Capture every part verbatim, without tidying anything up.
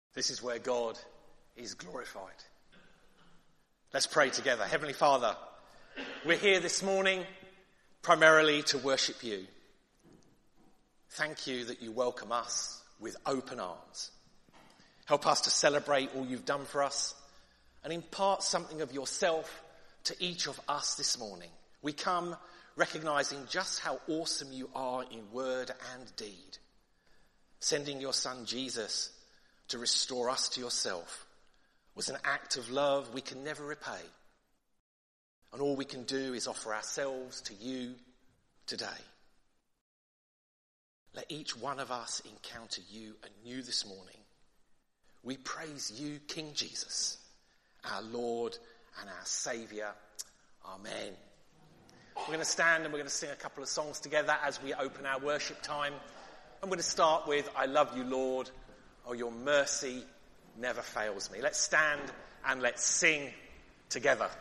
This is where God is glorified. Let's pray together. Heavenly Father, we're here this morning primarily to worship you. Thank you that you welcome us with open arms. Help us to celebrate all you've done for us and impart something of yourself to each of us this morning. We come recognizing just how awesome you are in word and deed. Sending your son Jesus to restore us to yourself was an act of love we can never repay. And all we can do is offer ourselves to you today. Let each one of us encounter you anew this morning. We praise you, King Jesus, our Lord and our Saviour. Amen. We're going to stand and we're going to sing a couple of songs together as we open our worship time. I'm going to start with I Love You, Lord. Oh, your mercy never fails me. Let's stand and let's sing together.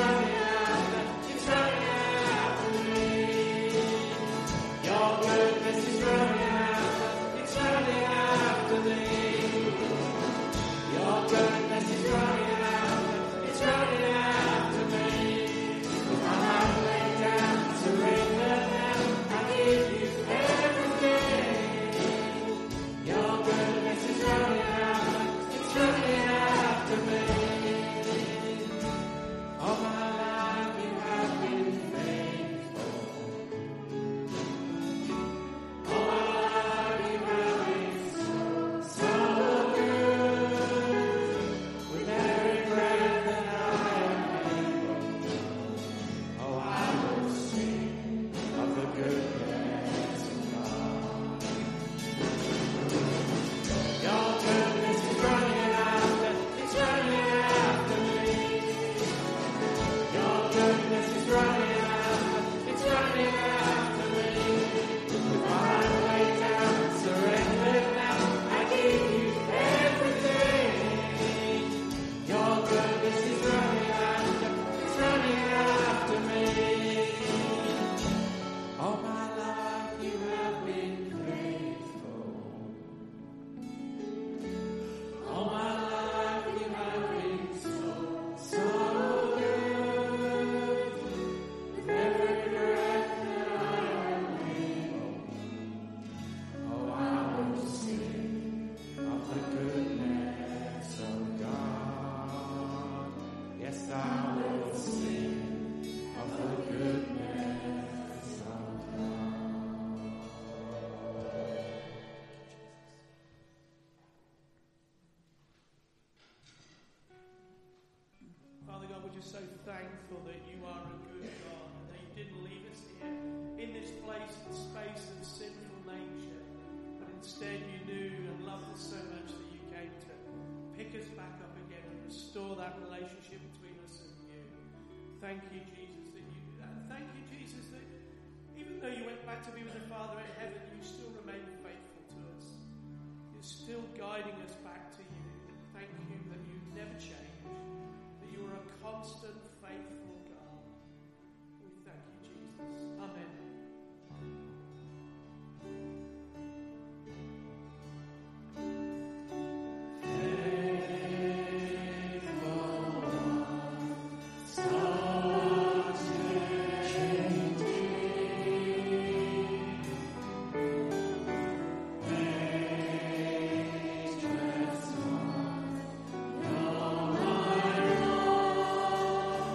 Your goodness we're so thankful that you are a good God and that you didn't leave us here in this place and space of sinful nature, but instead you knew and loved us so much that you came to pick us back up again and restore that relationship between us and you. Thank you, Jesus, that you do that. Thank you, Jesus, that even though you went back to be with the Father in heaven, you still remain faithful to us. You're still guiding us back to you. Thank you that you never change, that you are a constant, faithful God. We thank you, Jesus. Amen. Lord.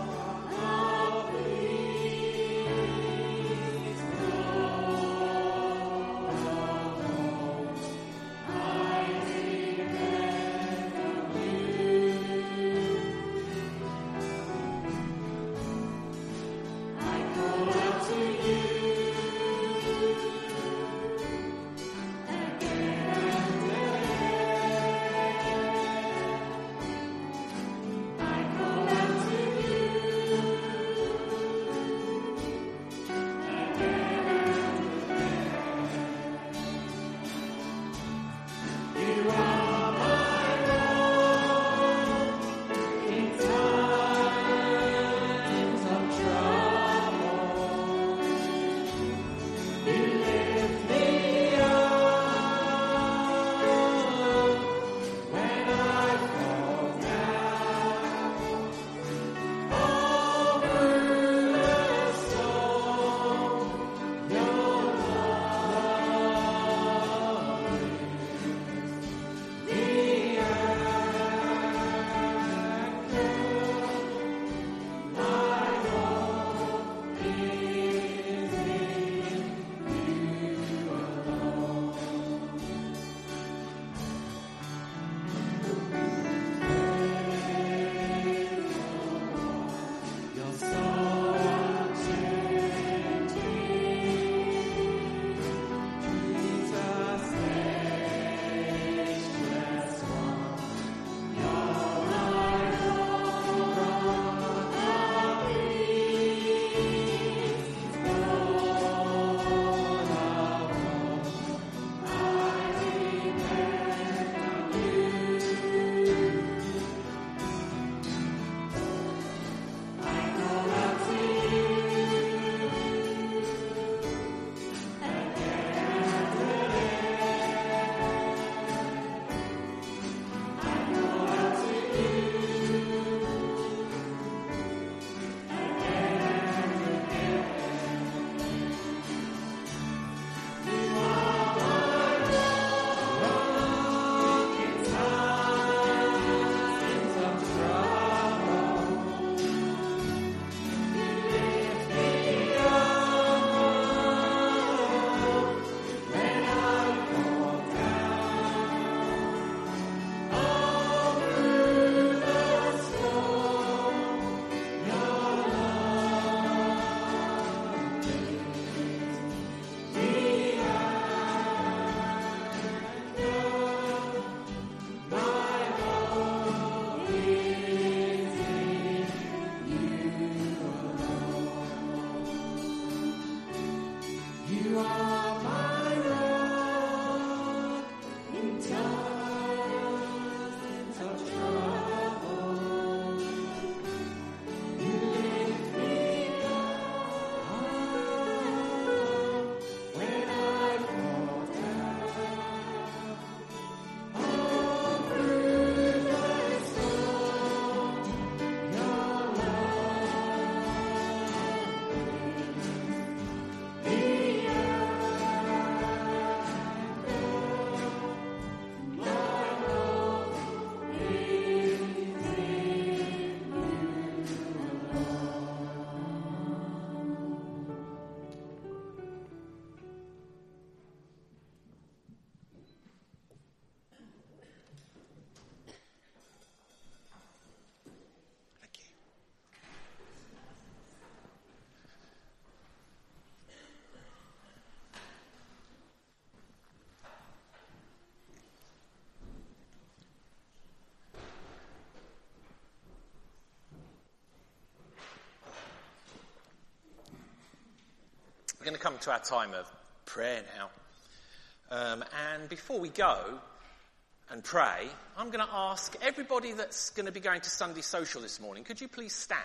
We're going to come to our time of prayer now. Um, and before we go and pray, I'm going to ask everybody that's going to be going to Sunday Social this morning, could you please stand?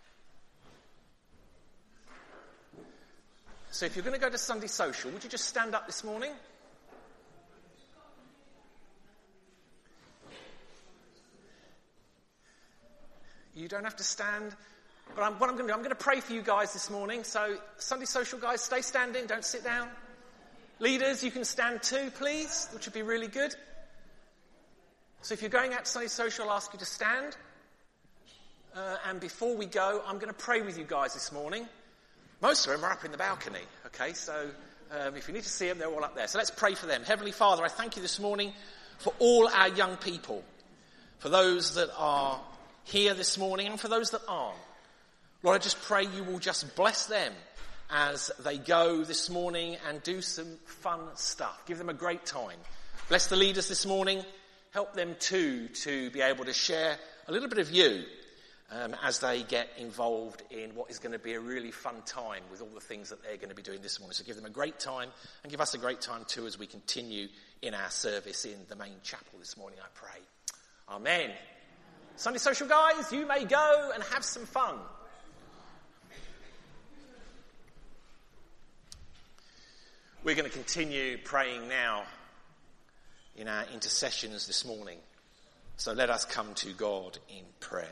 So if you're going to go to Sunday Social, would you just stand up this morning? You don't have to stand. But I'm, what I'm going to do, I'm going to pray for you guys this morning. So Sunday Social guys, stay standing, don't sit down. Leaders, you can stand too, please, which would be really good. So if you're going out to Sunday Social, I'll ask you to stand. Uh, and before we go, I'm going to pray with you guys this morning. Most of them are up in the balcony, okay? So um, if you need to see them, they're all up there. So let's pray for them. Heavenly Father, I thank you this morning for all our young people, for those that are here this morning and for those that aren't. Lord, I just pray you will just bless them as they go this morning and do some fun stuff. Give them a great time. Bless the leaders this morning. Help them too to be able to share a little bit of you um, as they get involved in what is going to be a really fun time with all the things that they're going to be doing this morning. So give them a great time and give us a great time too as we continue in our service in the main chapel this morning, I pray. Amen. Sunday Social guys, you may go and have some fun. We're going to continue praying now in our intercessions this morning. So let us come to God in prayer.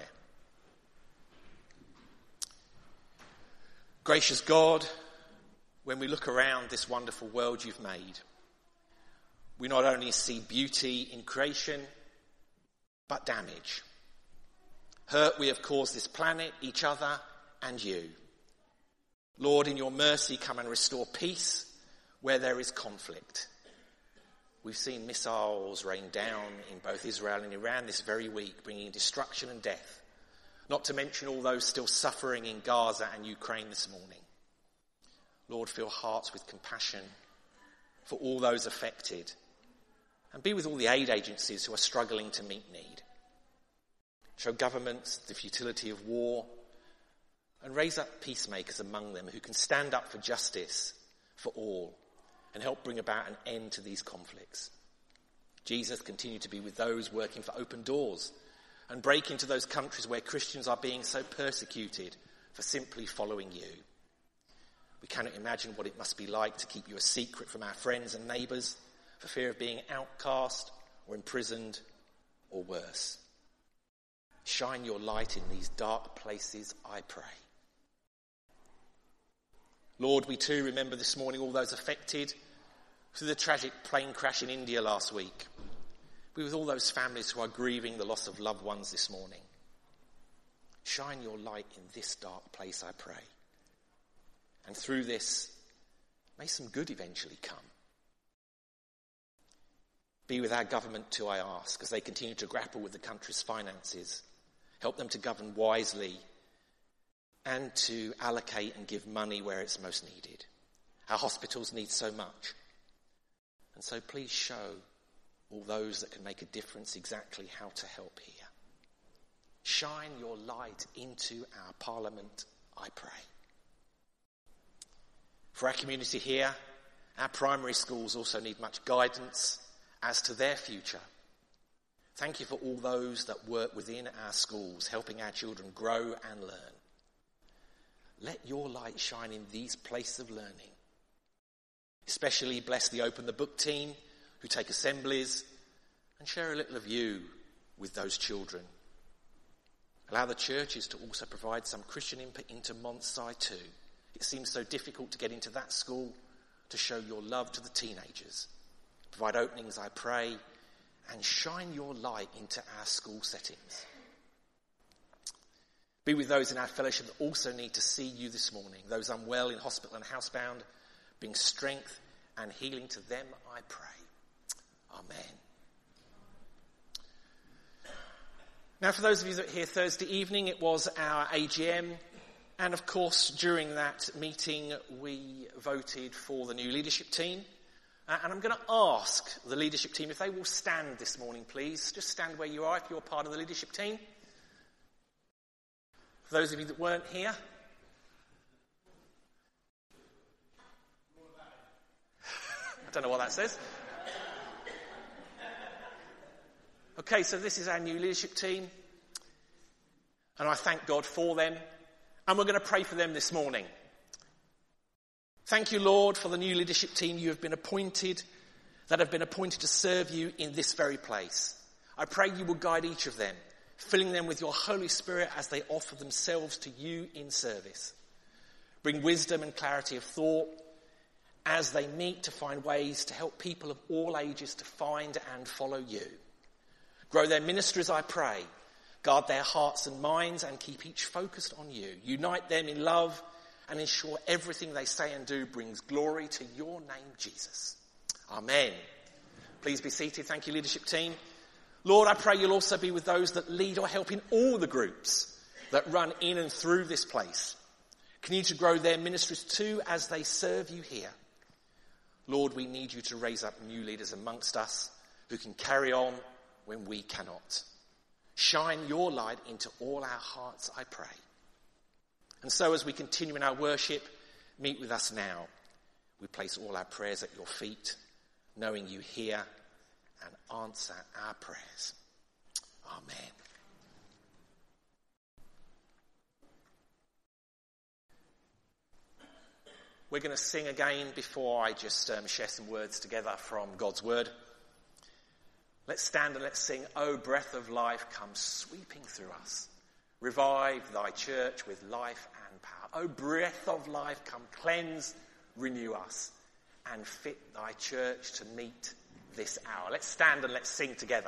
Gracious God, when we look around this wonderful world you've made, we not only see beauty in creation, but damage. Hurt we have caused this planet, each other, and you. Lord, in your mercy, come and restore peace where there is conflict. We've seen missiles rain down in both Israel and Iran this very week, bringing destruction and death, not to mention all those still suffering in Gaza and Ukraine this morning. Lord, fill hearts with compassion for all those affected, and be with all the aid agencies who are struggling to meet need. Show governments the futility of war, and raise up peacemakers among them who can stand up for justice for all, and help bring about an end to these conflicts. Jesus, continue to be with those working for open doors and break into those countries where Christians are being so persecuted for simply following you. We cannot imagine what it must be like to keep you a secret from our friends and neighbours for fear of being outcast or imprisoned or worse. Shine your light in these dark places, I pray. Lord, we too remember this morning all those affected through the tragic plane crash in India last week. Be with all those families who are grieving the loss of loved ones this morning. Shine your light in this dark place, I pray. And through this, may some good eventually come. Be with our government too, I ask, as they continue to grapple with the country's finances. Help them to govern wisely and to allocate and give money where it's most needed. Our hospitals need so much. And so please show all those that can make a difference exactly how to help here. Shine your light into our parliament, I pray. For our community here, our primary schools also need much guidance as to their future. Thank you for all those that work within our schools, helping our children grow and learn. Let your light shine in these places of learning. Especially bless the Open the Book team who take assemblies and share a little of you with those children. Allow the churches to also provide some Christian input into Montside too. It seems so difficult to get into that school to show your love to the teenagers. Provide openings, I pray, and shine your light into our school settings. Be with those in our fellowship that also need to see you this morning, those unwell in hospital and housebound. Bring strength and healing to them, I pray. Amen. Now, for those of you that are here Thursday evening, it was our A G M. And of course, during that meeting, we voted for the new leadership team. Uh, and I'm going to ask the leadership team if they will stand this morning, please. Just stand where you are if you're part of the leadership team. For those of you that weren't here. Don't know what that says. Okay, so this is our new leadership team. And I thank God for them. And we're going to pray for them this morning. Thank you, Lord, for the new leadership team you have been appointed, that have been appointed to serve you in this very place. I pray you will guide each of them, filling them with your Holy Spirit as they offer themselves to you in service. Bring wisdom and clarity of thought as they meet to find ways to help people of all ages to find and follow you. Grow their ministries, I pray. Guard their hearts and minds and keep each focused on you. Unite them in love and ensure everything they say and do brings glory to your name, Jesus. Amen. Please be seated. Thank you, leadership team. Lord, I pray you'll also be with those that lead or help in all the groups that run in and through this place. Continue to grow their ministries too as they serve you here. Lord, we need you to raise up new leaders amongst us who can carry on when we cannot. Shine your light into all our hearts, I pray. And so as we continue in our worship, meet with us now. We place all our prayers at your feet, knowing you hear and answer our prayers. Amen. We're going to sing again before I just um, share some words together from God's word. Let's stand and let's sing, O breath of life, come sweeping through us. Revive thy church with life and power. O breath of life, come cleanse, renew us, and fit thy church to meet this hour. Let's stand and let's sing together.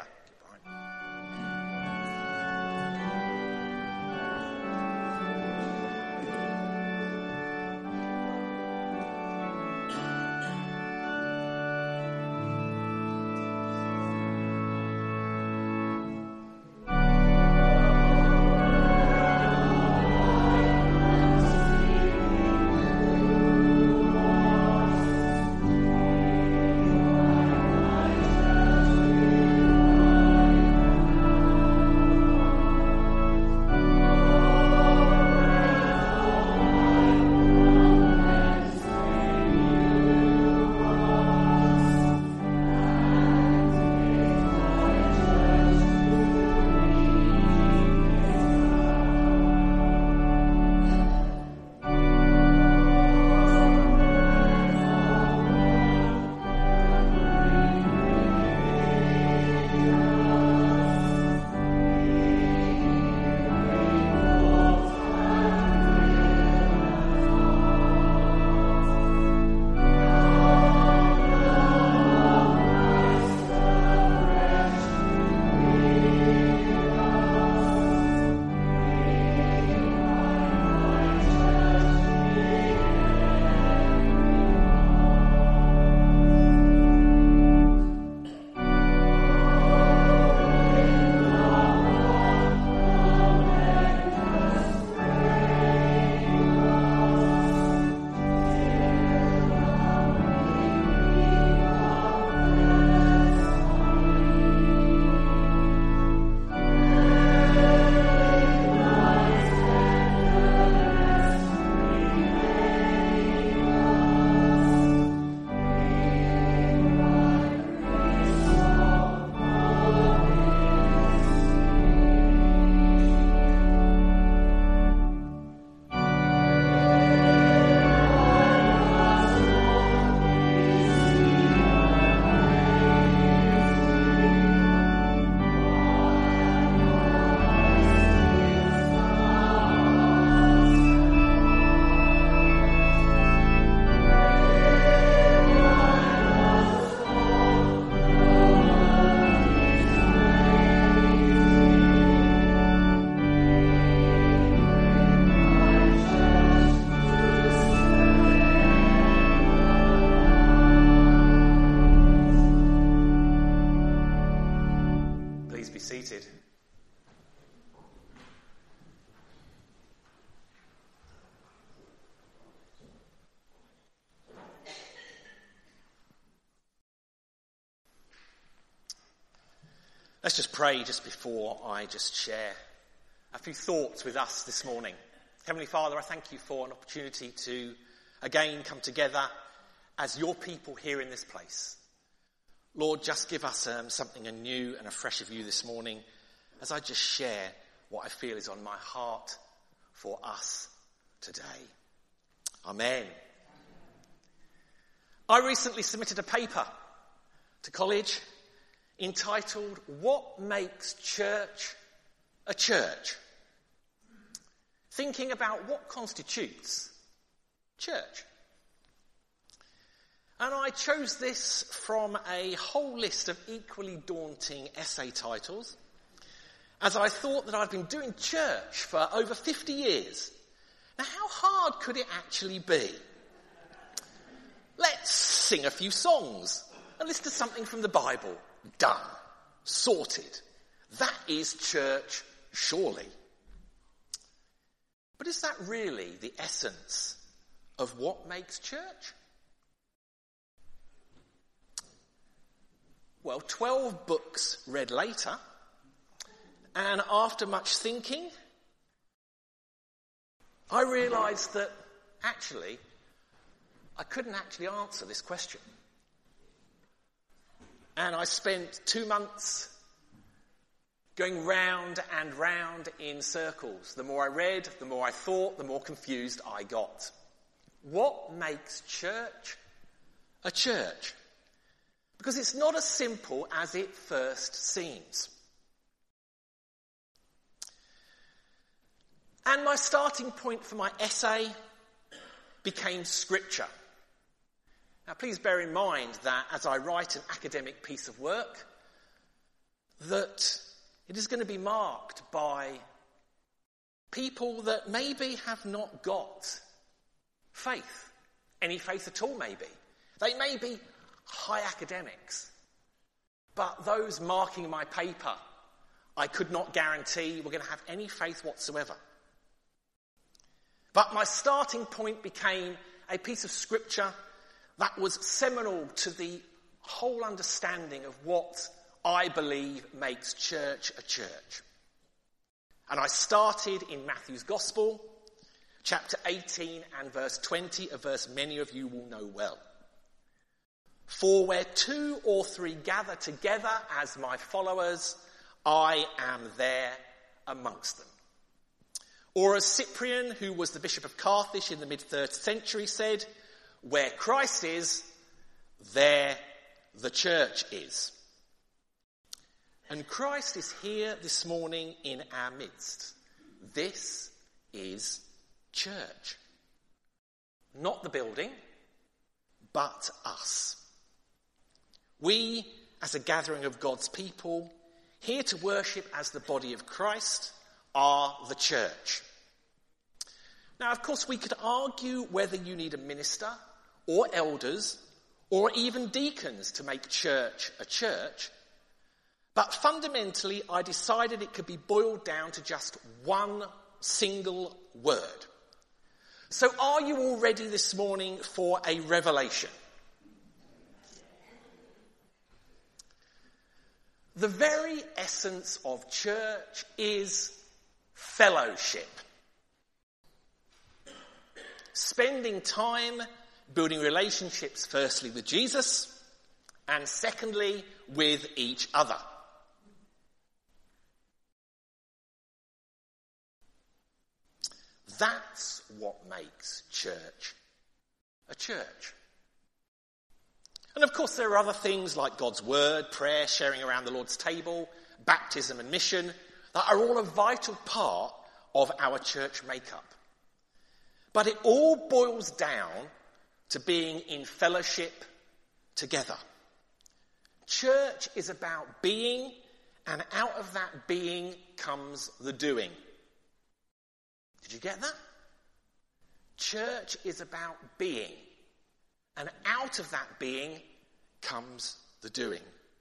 Let's just pray just before I just share a few thoughts with us this morning. Heavenly Father, I thank you for an opportunity to again come together as your people here in this place. Lord, just give us um, something anew and afresh of you this morning as I just share what I feel is on my heart for us today. Amen. I recently submitted a paper to college entitled, "What Makes Church a Church?" Thinking about what constitutes church. And I chose this from a whole list of equally daunting essay titles, as I thought that I'd been doing church for over fifty years. Now, how hard could it actually be? Let's sing a few songs and listen to something from the Bible. Done. Sorted. That is church, surely. But is that really the essence of what makes church? Well, twelve books read later, and after much thinking, I realised that actually I couldn't actually answer this question. And I spent two months going round and round in circles. The more I read, the more I thought, the more confused I got. What makes church a church? Because it's not as simple as it first seems. And my starting point for my essay became Scripture. Now, please bear in mind that as I write an academic piece of work, that it is going to be marked by people that maybe have not got faith, any faith at all maybe. They may be high academics, but those marking my paper, I could not guarantee were going to have any faith whatsoever. But my starting point became a piece of Scripture that was seminal to the whole understanding of what I believe makes church a church. And I started in Matthew's Gospel, chapter eighteen and verse twenty, a verse many of you will know well. "For where two or three gather together as my followers, I am there amongst them." Or as Cyprian, who was the Bishop of Carthage in the mid-third century, said, "Where Christ is, there the church is." And Christ is here this morning in our midst. This is church. Not the building, but us. We, as a gathering of God's people, here to worship as the body of Christ, are the church. Now, of course, we could argue whether you need a minister or elders or even deacons to make church a church, but fundamentally I decided it could be boiled down to just one single word. So are you all ready this morning for a revelation? The very essence of church is fellowship. Spending time building relationships, firstly with Jesus, and secondly with each other. That's what makes church a church. And of course there are other things like God's word, prayer, sharing around the Lord's table, baptism and mission that are all a vital part of our church makeup. But it all boils down to being in fellowship together. Church is about being, and out of that being comes the doing. Did you get that? Church is about being, and out of that being comes the doing.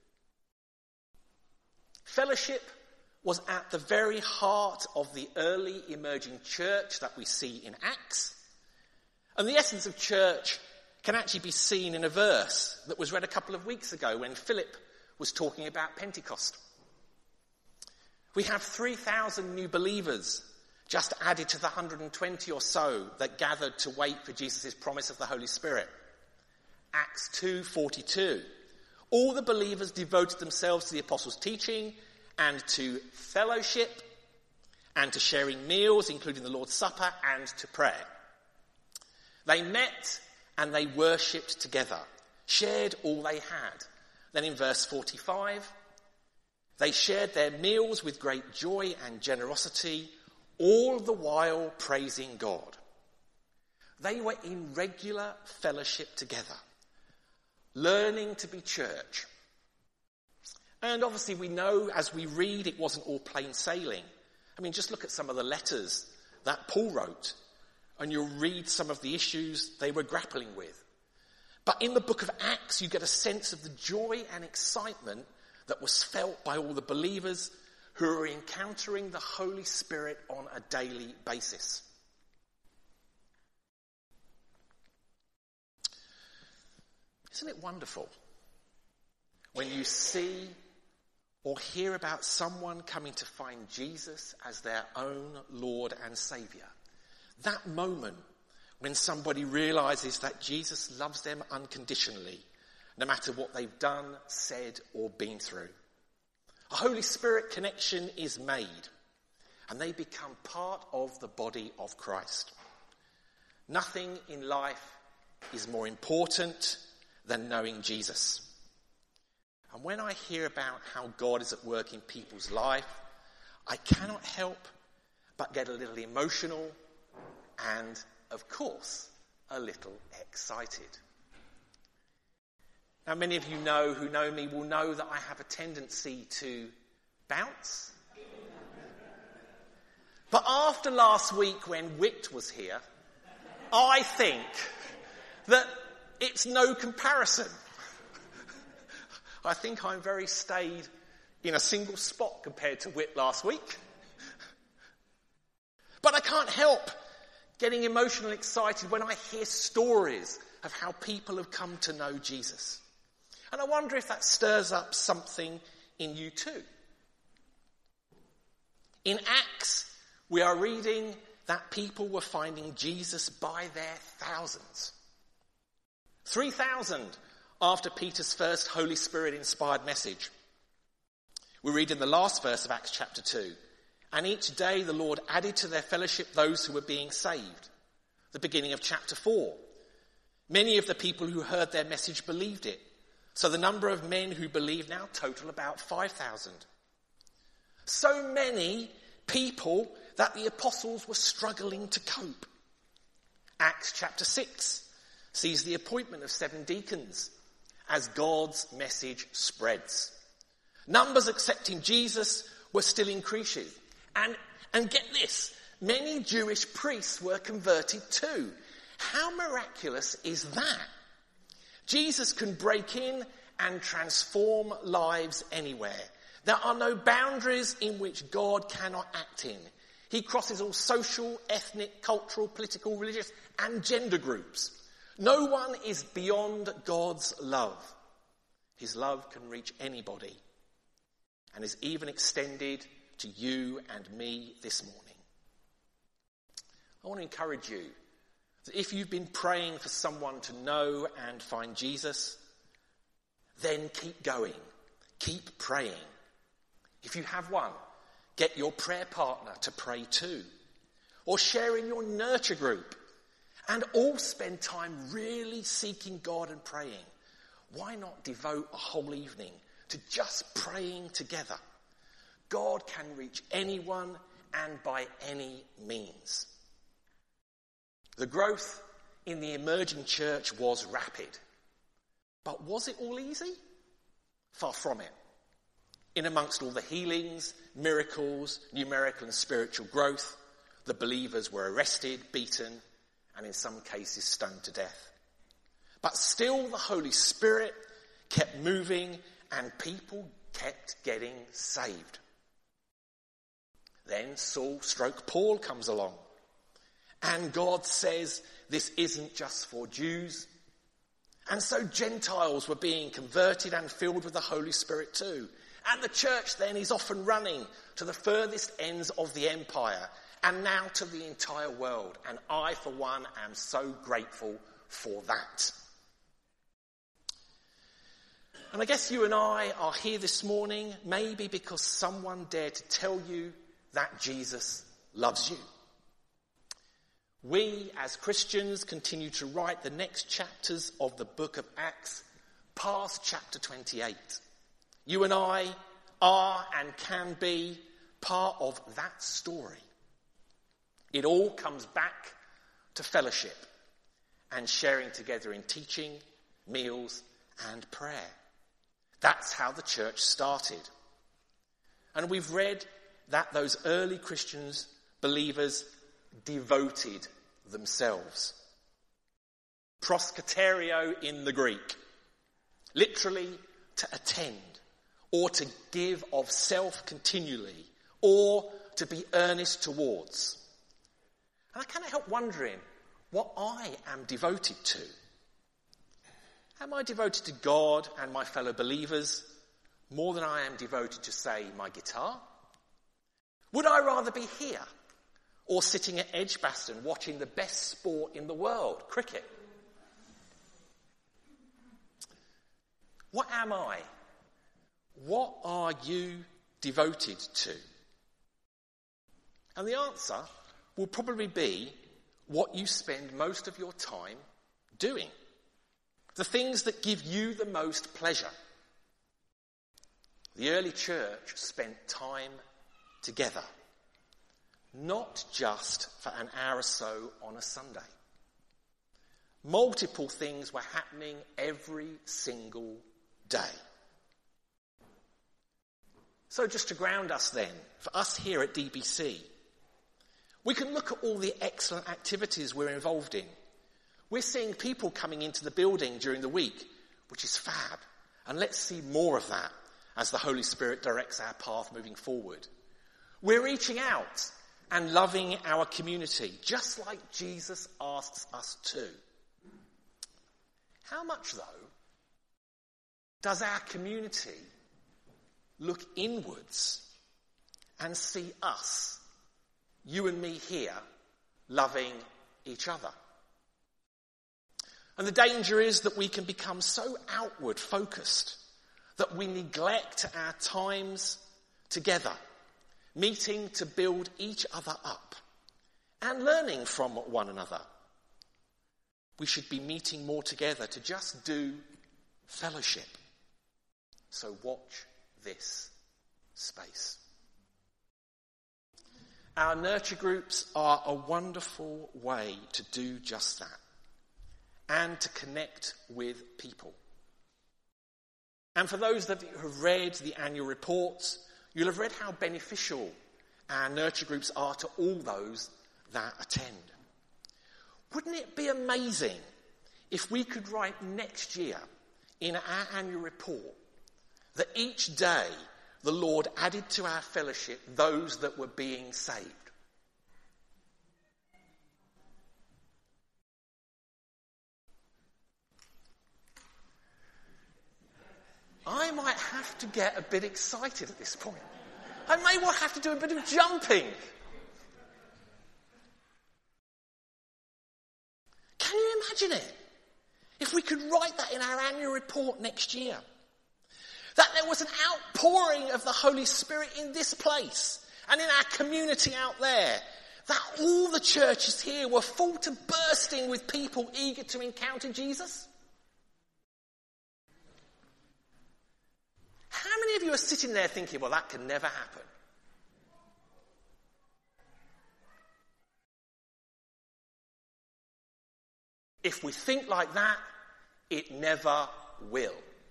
Fellowship was at the very heart of the early emerging church that we see in Acts. And the essence of church can actually be seen in a verse that was read a couple of weeks ago when Philip was talking about Pentecost. We have three thousand new believers just added to the one hundred twenty or so that gathered to wait for Jesus' promise of the Holy Spirit. Acts two forty-two. All the believers devoted themselves to the apostles' teaching and to fellowship and to sharing meals, including the Lord's Supper, and to prayer. They met and they worshipped together, shared all they had. Then in verse forty-five, they shared their meals with great joy and generosity, all the while praising God. They were in regular fellowship together, learning to be church. And obviously we know as we read it wasn't all plain sailing. I mean, just look at some of the letters that Paul wrote and you'll read some of the issues they were grappling with. But in the book of Acts, you get a sense of the joy and excitement that was felt by all the believers who are encountering the Holy Spirit on a daily basis. Isn't it wonderful when you see or hear about someone coming to find Jesus as their own Lord and Saviour? That moment when somebody realises that Jesus loves them unconditionally, no matter what they've done, said or been through. A Holy Spirit connection is made and they become part of the body of Christ. Nothing in life is more important than knowing Jesus. And when I hear about how God is at work in people's life, I cannot help but get a little emotional and, of course, a little excited. Now, many of you know who know me will know that I have a tendency to bounce. But after last week when Whit was here, I think that it's no comparison. I think I'm very stayed in a single spot compared to Whit last week. But I can't help getting emotionally excited when I hear stories of how people have come to know Jesus. And I wonder if that stirs up something in you too. In Acts, we are reading that people were finding Jesus by their thousands. three thousand after Peter's first Holy Spirit-inspired message. We read in the last verse of Acts chapter two, and each day the Lord added to their fellowship those who were being saved. The beginning of chapter four. Many of the people who heard their message believed it. So the number of men who believe now total about five thousand. So many people that the apostles were struggling to cope. Acts chapter six sees the appointment of seven deacons as God's message spreads. Numbers accepting Jesus were still increasing. And, and get this, many Jewish priests were converted too. How miraculous is that? Jesus can break in and transform lives anywhere. There are no boundaries in which God cannot act in. He crosses all social, ethnic, cultural, political, religious, and gender groups. No one is beyond God's love. His love can reach anybody and is even extended to you and me this morning. I want to encourage you that if you've been praying for someone to know and find Jesus, then keep going. Keep praying. If you have one, get your prayer partner to pray too. Or share in your nurture group. And all spend time really seeking God and praying. Why not devote a whole evening to just praying together? God can reach anyone and by any means. The growth in the emerging church was rapid. But was it all easy? Far from it. In amongst all the healings, miracles, numerical and spiritual growth, the believers were arrested, beaten, and in some cases stoned to death. But still the Holy Spirit kept moving and people kept getting saved. Then Saul stroke Paul comes along. And God says this isn't just for Jews. And so Gentiles were being converted and filled with the Holy Spirit too. And the church then is often running to the furthest ends of the empire and now to the entire world. And I, for one, am so grateful for that. And I guess you and I are here this morning maybe because someone dared to tell you that Jesus loves you. We, as Christians, continue to write the next chapters of the book of Acts past chapter twenty-eight. You and I are and can be part of that story. It all comes back to fellowship and sharing together in teaching, meals, and prayer. That's how the church started. And we've read that those early Christians, believers, devoted themselves. Proskaterio in the Greek. Literally to attend, or to give of self continually, or to be earnest towards. And I can't help wondering what I am devoted to. Am I devoted to God and my fellow believers more than I am devoted to, say, my guitar? Would I rather be here or sitting at Edgbaston watching the best sport in the world, cricket? What am I? What are you devoted to? And the answer will probably be what you spend most of your time doing. The things that give you the most pleasure. The early church spent time together, not just for an hour or so on a Sunday. Multiple things were happening every single day. So just to ground us then, for us here at D B C, we can look at all the excellent activities we're involved in. We're seeing people coming into the building during the week, which is fab. And let's see more of that as the Holy Spirit directs our path moving forward. We're reaching out and loving our community, just like Jesus asks us to. How much, though, does our community look inwards and see us, you and me here, loving each other? And the danger is that we can become so outward focused that we neglect our times together, meeting to build each other up and learning from one another. We should be meeting more together to just do fellowship. So watch this space. Our nurture groups are a wonderful way to do just that and to connect with people. And for those that have read the annual reports, you'll have read how beneficial our nurture groups are to all those that attend. Wouldn't it be amazing if we could write next year in our annual report that each day the Lord added to our fellowship those that were being saved? I might have to get a bit excited at this point. I may well have to do a bit of jumping. Can you imagine it? If we could write that in our annual report next year. That there was an outpouring of the Holy Spirit in this place and in our community out there. That all the churches here were full to bursting with people eager to encounter Jesus. How many of you are sitting there thinking, well, that can never happen? If we think like that, it never will.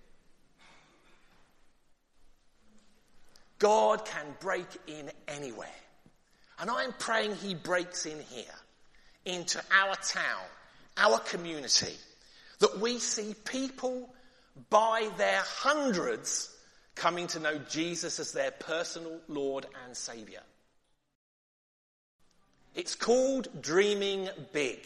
God can break in anywhere. And I'm praying he breaks in here, into our town, our community, that we see people by their hundreds coming to know Jesus as their personal Lord and Saviour. It's called dreaming big.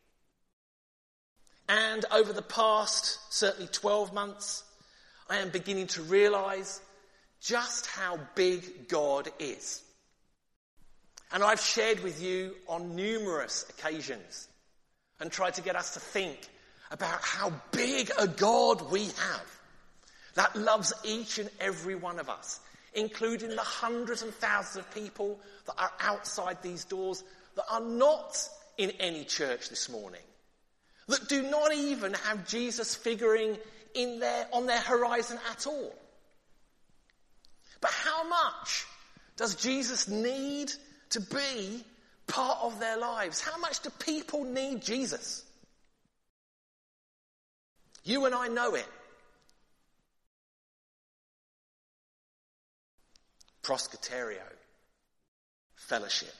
And over the past, certainly twelve months, I am beginning to realise just how big God is. And I've shared with you on numerous occasions and tried to get us to think about how big a God we have. that loves each and every one of us, including the hundreds and thousands of people that are outside these doors that are not in any church this morning, that do not even have Jesus figuring in their, on their horizon at all. But how much does Jesus need to be part of their lives? How much do people need Jesus? You and I know it. Proskyterio, fellowship.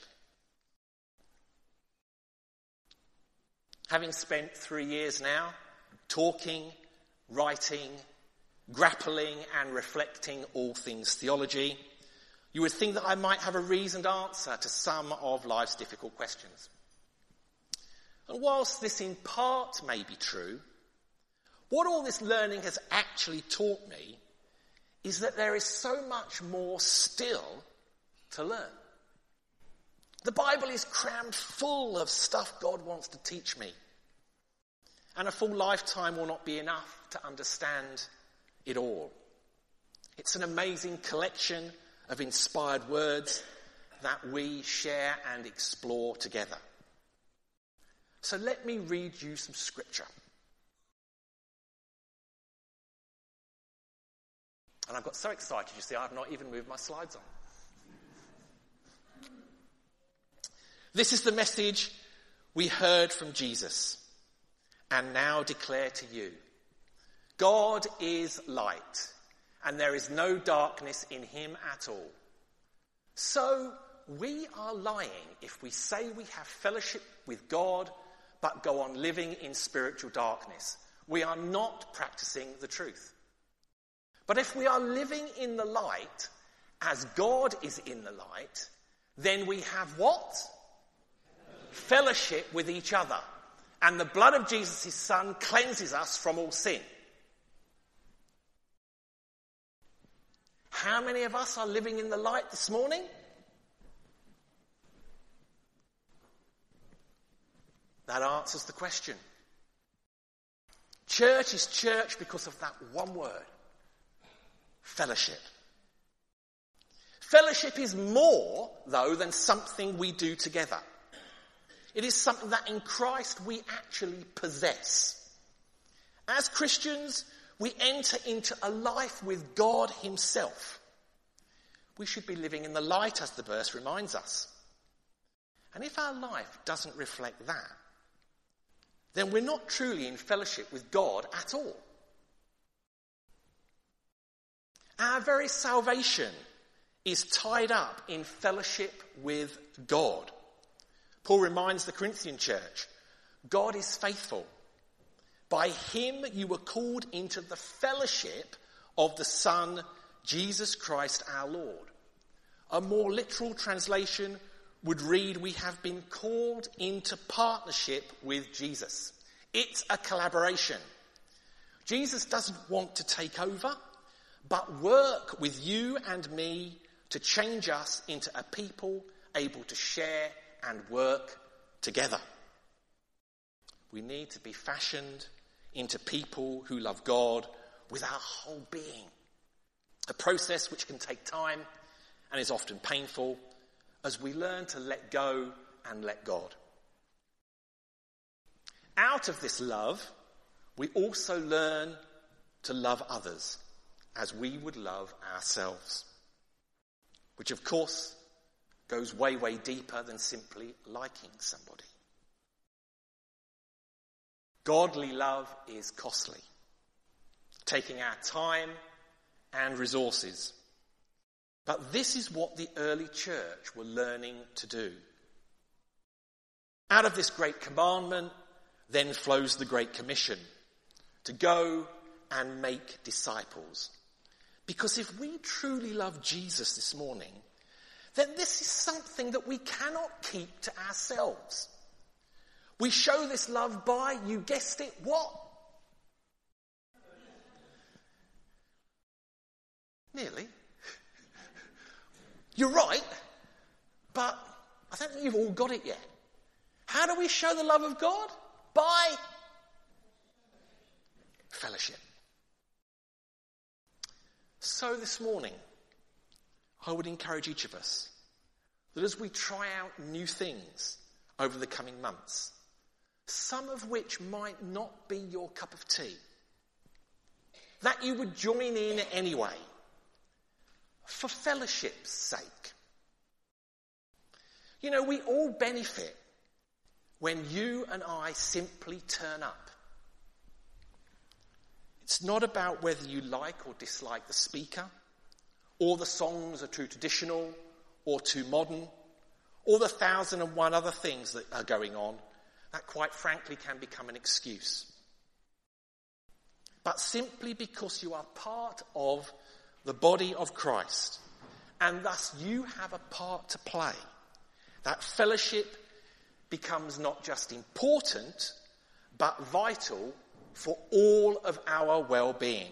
Having spent three years now talking, writing, grappling and reflecting all things theology, you would think that I might have a reasoned answer to some of life's difficult questions. And whilst this in part may be true, what all this learning has actually taught me is that there is so much more still to learn. The Bible is crammed full of stuff God wants to teach me. And a full lifetime will not be enough to understand it all. It's an amazing collection of inspired words that we share and explore together. So let me read you some scripture. And I've got so excited, you see, I've not even moved my slides on. This is the message we heard from Jesus and now declare to you. God is light, and there is no darkness in him at all. So we are lying if we say we have fellowship with God, but go on living in spiritual darkness. We are not practicing the truth. But if we are living in the light, as God is in the light, then we have what? Fellowship with each other. And the blood of Jesus, his Son, cleanses us from all sin. How many of us are living in the light this morning? That answers the question. Church is church because of that one word. Fellowship. Fellowship is more, though, than something we do together. It is something that in Christ we actually possess. As Christians, we enter into a life with God himself. We should be living in the light, as the verse reminds us. And if our life doesn't reflect that, then we're not truly in fellowship with God at all. Our very salvation is tied up in fellowship with God. Paul reminds the Corinthian church, God is faithful. By him you were called into the fellowship of the Son, Jesus Christ our Lord. A more literal translation would read, we have been called into partnership with Jesus. It's a collaboration. Jesus doesn't want to take over, but work with you and me to change us into a people able to share and work together. We need to be fashioned into people who love God with our whole being. A process which can take time and is often painful as we learn to let go and let God. Out of this love, we also learn to love others as we would love ourselves, which of course goes way, way deeper than simply liking somebody. Godly love is costly, taking our time and resources. But this is what the early church were learning to do. Out of this great commandment then flows the Great Commission, to go and make disciples. Because if we truly love Jesus this morning, then this is something that we cannot keep to ourselves. We show this love by, you guessed it, what? Nearly. You're right, but I don't think you've all got it yet. How do we show the love of God? By fellowship. So this morning, I would encourage each of us that as we try out new things over the coming months, some of which might not be your cup of tea, that you would join in anyway, for fellowship's sake. You know, we all benefit when you and I simply turn up. It's not about whether you like or dislike the speaker, or the songs are too traditional or too modern, or the thousand and one other things that are going on that quite frankly can become an excuse. But simply because you are part of the body of Christ, and thus you have a part to play, that fellowship becomes not just important, but vital for all of our well-being.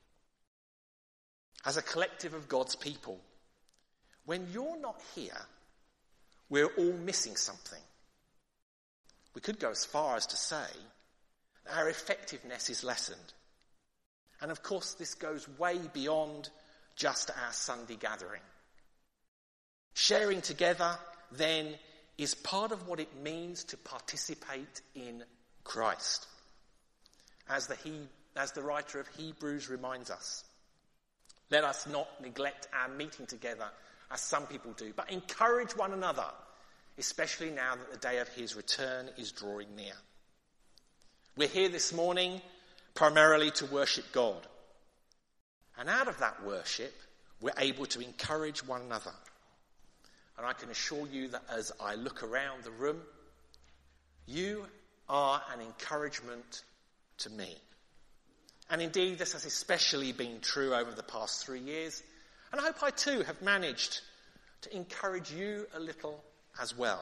As a collective of God's people, when you're not here, we're all missing something. We could go as far as to say our effectiveness is lessened. And of course, this goes way beyond just our Sunday gathering. Sharing together, then, is part of what it means to participate in Christ. As the, he, as the writer of Hebrews reminds us, let us not neglect our meeting together as some people do, but encourage one another, especially now that the day of his return is drawing near. We're here this morning primarily to worship God. And out of that worship, we're able to encourage one another. And I can assure you that as I look around the room, you are an encouragement to me. And indeed, this has especially been true over the past three years. And I hope I too have managed to encourage you a little as well.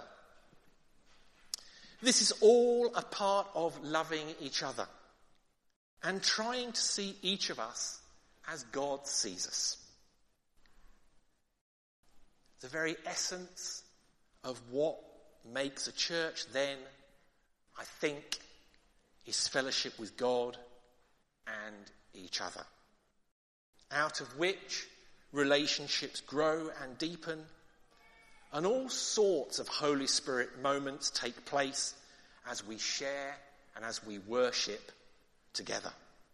This is all a part of loving each other and trying to see each of us as God sees us. The very essence of what makes a church then, I think, is fellowship with God and each other, out of which relationships grow and deepen, and all sorts of Holy Spirit moments take place as we share and as we worship together.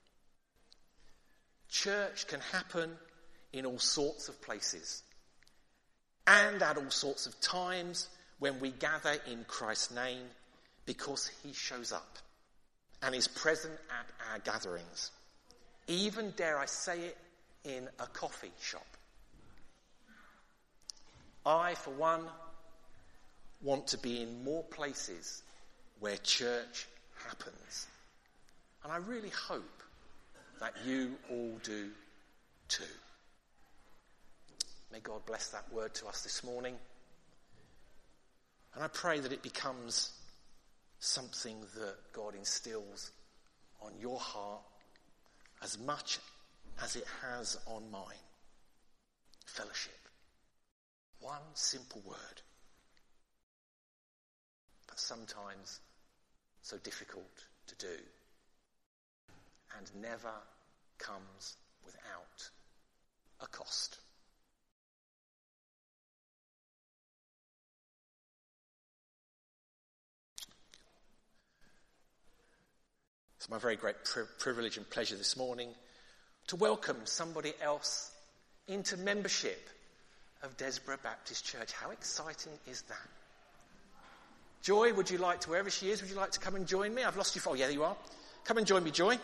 Church can happen in all sorts of places and at all sorts of times when we gather in Christ's name, because he shows up and is present at our gatherings. Even, dare I say it, in a coffee shop. I, for one, want to be in more places where church happens. And I really hope that you all do too. May God bless that word to us this morning. And I pray that it becomes something that God instills on your heart as much as it has on mine. Fellowship. One simple word. But sometimes so difficult to do. And never comes without a cost. It's my very great pri- privilege and pleasure this morning to welcome somebody else into membership of Desborough Baptist Church. How exciting is that? Joy, would you like to, wherever she is, would you like to come and join me? I've lost you. Oh, yeah, there you are. Come and join me, Joy.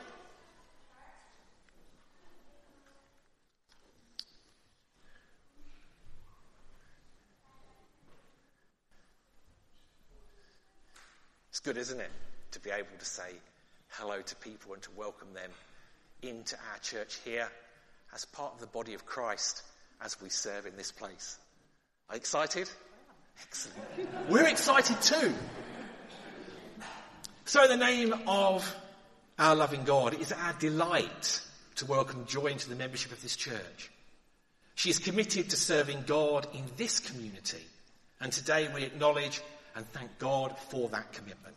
It's good, isn't it, to be able to say hello to people and to welcome them into our church here as part of the body of Christ as we serve in this place. Are you excited? Excellent. We're excited too. So in the name of our loving God, it is our delight to welcome Joy into the membership of this church. She is committed to serving God in this community, and today we acknowledge and thank God for that commitment.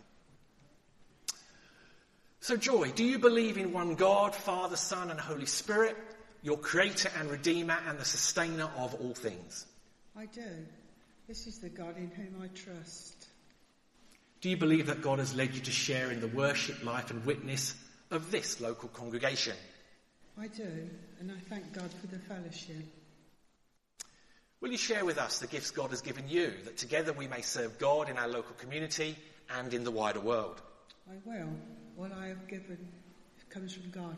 So Joy, do you believe in one God, Father, Son and Holy Spirit, your creator and redeemer and the sustainer of all things? I do. This is the God in whom I trust. Do you believe that God has led you to share in the worship, life and witness of this local congregation? I do, and I thank God for the fellowship. Will you share with us the gifts God has given you, that together we may serve God in our local community and in the wider world? I will. What I have given comes from God.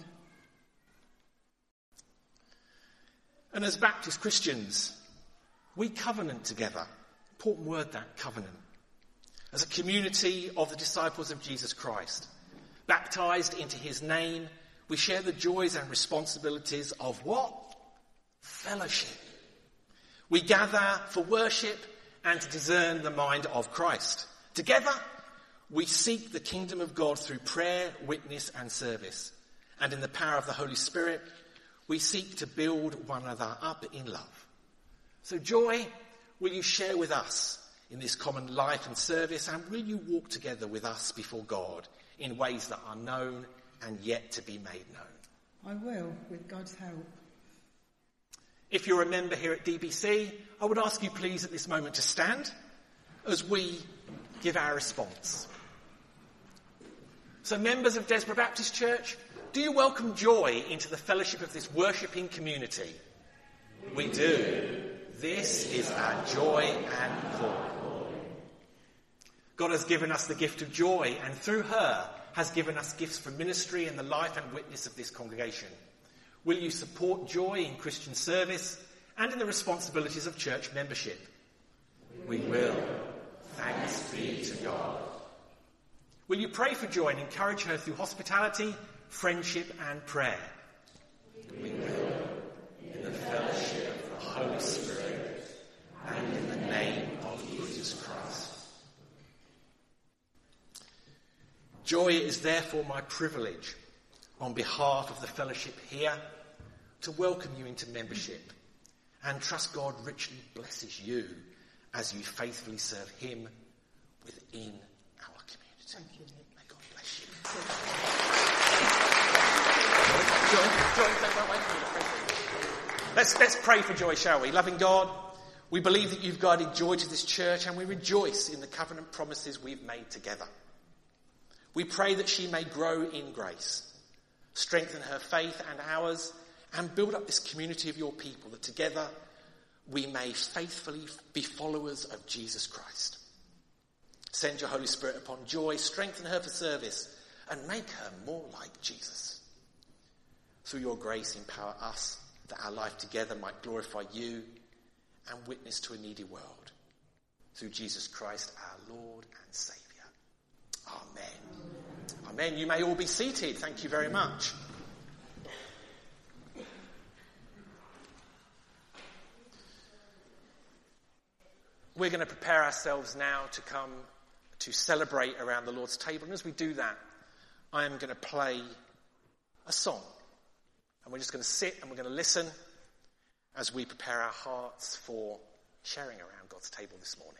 And as Baptist Christians, we covenant together. Important word, that, covenant. As a community of the disciples of Jesus Christ, baptised into his name, we share the joys and responsibilities of what? Fellowship. We gather for worship and to discern the mind of Christ. Together, we seek the kingdom of God through prayer, witness and service. And in the power of the Holy Spirit, we seek to build one another up in love. So Joy, will you share with us in this common life and service, and will you walk together with us before God in ways that are known and yet to be made known? I will, with God's help. If you're a member here at D B C, I would ask you please at this moment to stand as we give our response. So members of Desborough Baptist Church, do you welcome Joy into the fellowship of this worshipping community? We do. This is our joy and calling. God has given us the gift of joy, and through her has given us gifts for ministry and the life and witness of this congregation. Will you support Joy in Christian service and in the responsibilities of church membership? We will. Thanks be to God. Will you pray for Joy and encourage her through hospitality, friendship and prayer? We will. In the fellowship of the Holy Spirit and in the name of Jesus Christ. Joy, it is therefore my privilege, on behalf of the fellowship here, to welcome you into membership and trust God richly blesses you as you faithfully serve him within our community. Thank you, Nick. May God bless you. Joy, Joy, don't wait for you. Let's, let's pray for Joy, shall we? Loving God, we believe that you've guided Joy to this church, and we rejoice in the covenant promises we've made together. We pray that she may grow in grace, strengthen her faith and ours, and build up this community of your people, that together we may faithfully be followers of Jesus Christ. Send your Holy Spirit upon Joy, strengthen her for service, and make her more like Jesus. Through your grace, empower us that our life together might glorify you and witness to a needy world. Through Jesus Christ, our Lord and Saviour. Amen. Amen. You may all be seated. Thank you very much. We're going to prepare ourselves now to come to celebrate around the Lord's table. And as we do that, I am going to play a song. And we're just going to sit and we're going to listen as we prepare our hearts for sharing around God's table this morning.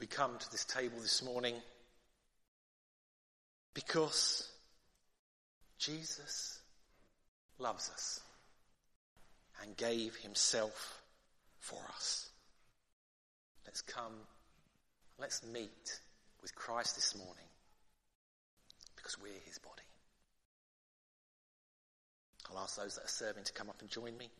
we come to this table this morning because Jesus loves us and gave himself for us. Let's come, let's meet with Christ this morning because we're his body. I'll ask those that are serving to come up and join me.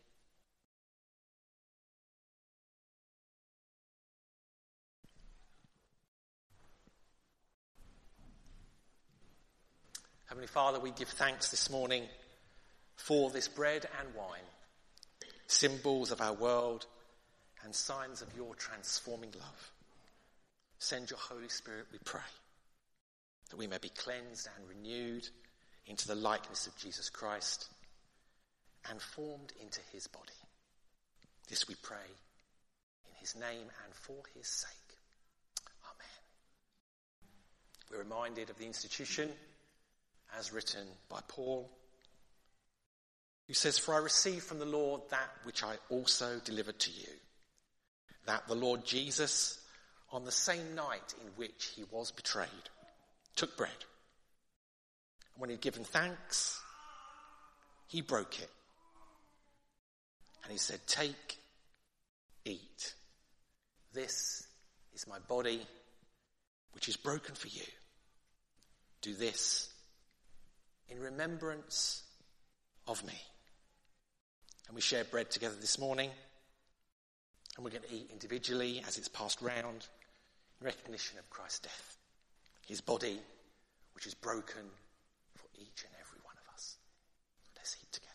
Heavenly Father, we give thanks this morning for this bread and wine, symbols of our world and signs of your transforming love. Send your Holy Spirit, we pray, that we may be cleansed and renewed into the likeness of Jesus Christ and formed into his body. This we pray in his name and for his sake. Amen. We're reminded of the institution as written by Paul, who says, "For I received from the Lord that which I also delivered to you, that the Lord Jesus, on the same night in which he was betrayed, took bread. And when he had given thanks, he broke it. And he said, 'Take, eat. This is my body, which is broken for you. Do this in remembrance of me.'" And we share bread together this morning, and we're going to eat individually as it's passed round in recognition of Christ's death, his body, which is broken for each and every one of us. Let's eat together.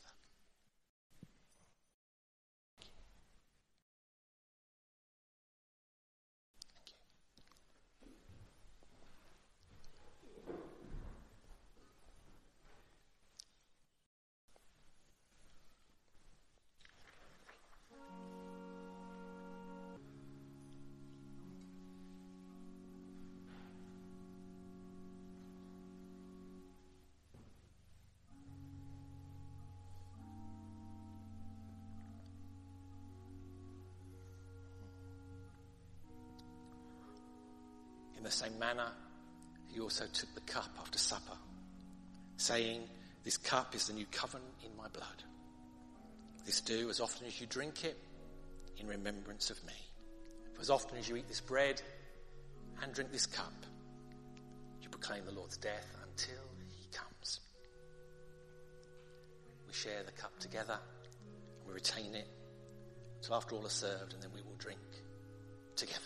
Thank you. In the same manner, he also took the cup after supper, saying, "This cup is the new covenant in my blood. This do as often as you drink it in remembrance of me. For as often as you eat this bread and drink this cup, you proclaim the Lord's death until he comes." We share the cup together and we retain it till after all are served, and then we will drink together.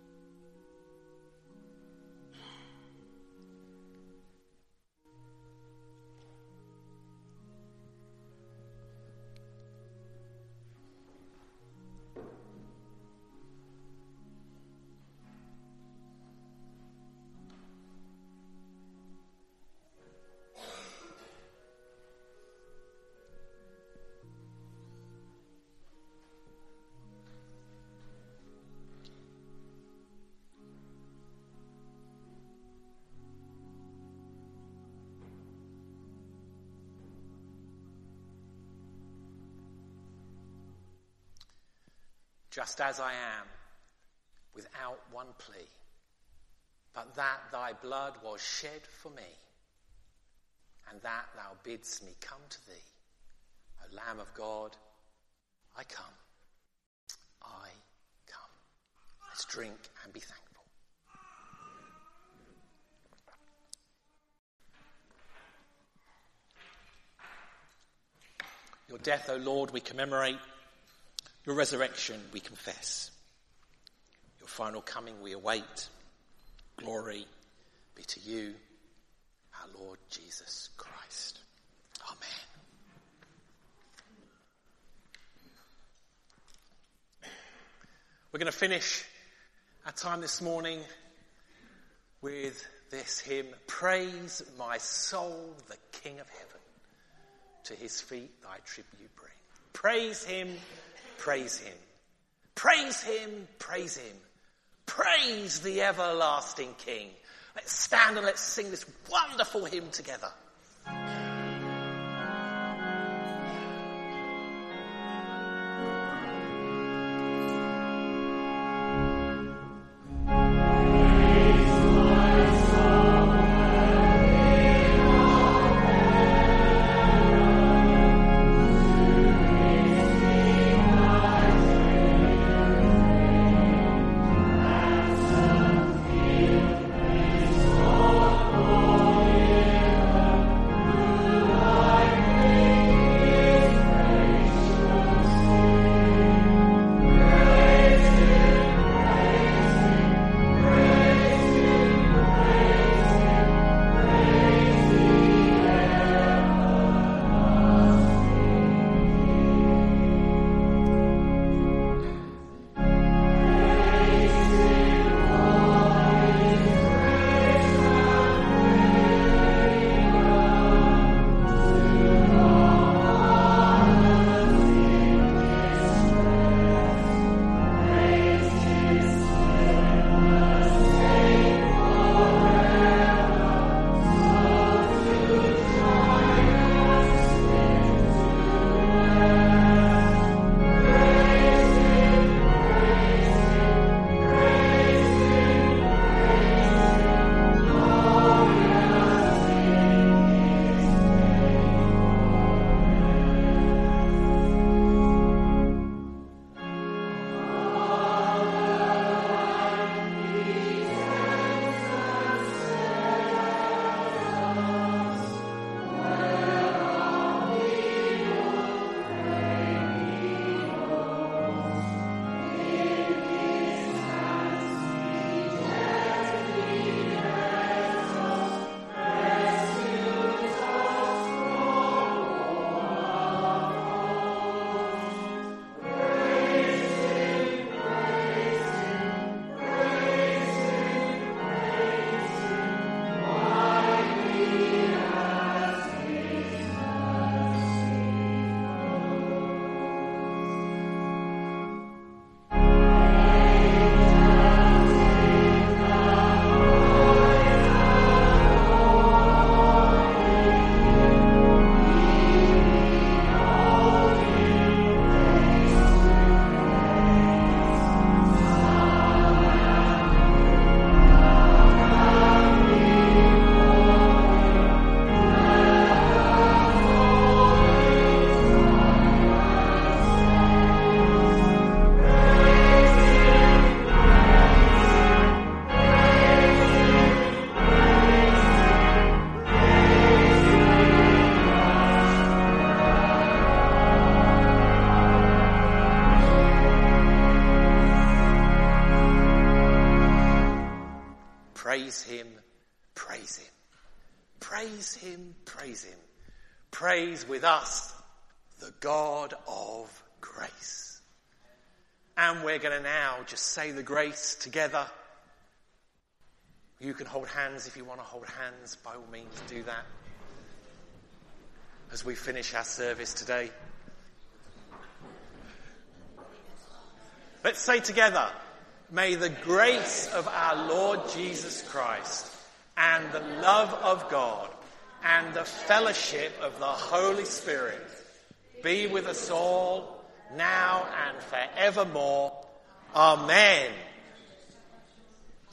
Just as I am, without one plea, but that thy blood was shed for me, and that thou bidst me come to thee, O Lamb of God, I come, I come. Let's drink and be thankful. Your death, O Lord, we commemorate. Your resurrection we confess. Your final coming we await. Glory be to you, our Lord Jesus Christ. Amen. We're going to finish our time this morning with this hymn, "Praise my soul, the King of heaven. To his feet thy tribute bring." Praise him. Praise him. Praise him. Praise him. Praise the everlasting King. Let's stand and let's sing this wonderful hymn together. Praise Praise him, praise him. Praise him, praise him. Praise with us the God of grace. And we're going to now just say the grace together. You can hold hands if you want to hold hands. By all means, do that. As we finish our service today. Let's say together, may the grace of our Lord Jesus Christ and the love of God and the fellowship of the Holy Spirit be with us all now and forevermore. Amen.